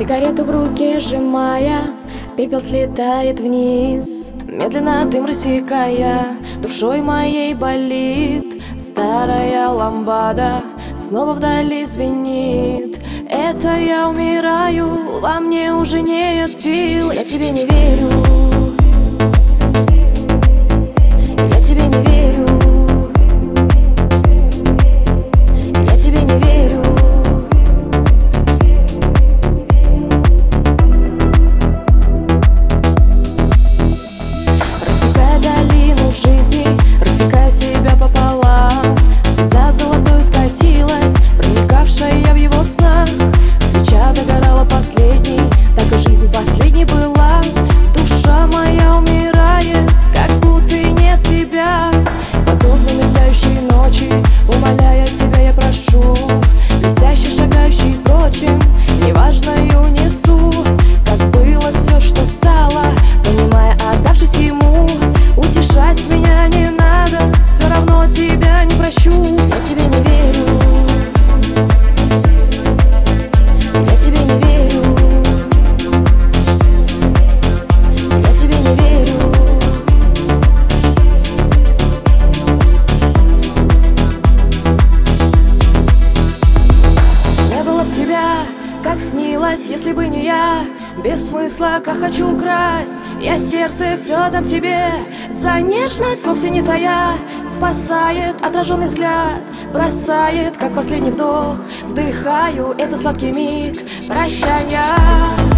Сигарету в руке сжимая, пепел слетает вниз. Медленно дым рассекая, душой моей болит. Старая ламбада снова вдали звенит. Это я умираю, во мне уже нет сил. Я тебе не верю, я тебе не верю, я тебе не верю. Рассекая долину жизни, рассекая себя пополам. Звезда золотой скатилась, проникавшая в его снах. Свеча догорала последней, так и жизнь последней была. Душа моя умирает, как будто и нет тебя. Подобно мерцающей ночи, умоляя тебя я прошу, блестяще шагающий прочим, неважно и унесу. Как было все, что стало, понимая, отдавшись ему. Утешать меня не надо, все равно тебя не прощу. Я тебе не верю, я тебе не верю, я тебе не верю. Не было б тебя, как снилось, если бы не я. Без смысла, как хочу украсть, я сердце все отдам тебе. За нежность вовсе не тая, спасает отраженный взгляд, бросает, как последний вдох. Вдыхаю, это сладкий миг прощания.